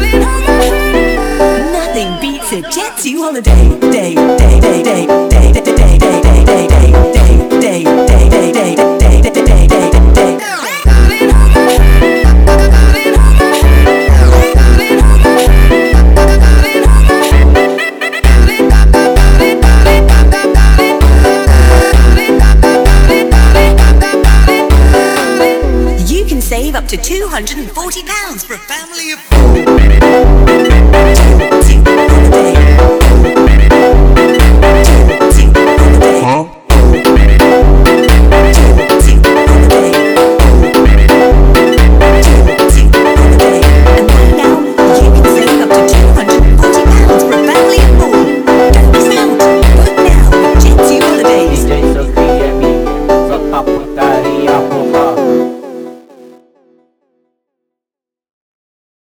Nothing beats a Jet2 holiday. Day, day, day, day, day, day, day, day, day, day, day, day, day, day, day, day, day, day, day, day. You can save up to £240 for a family of four.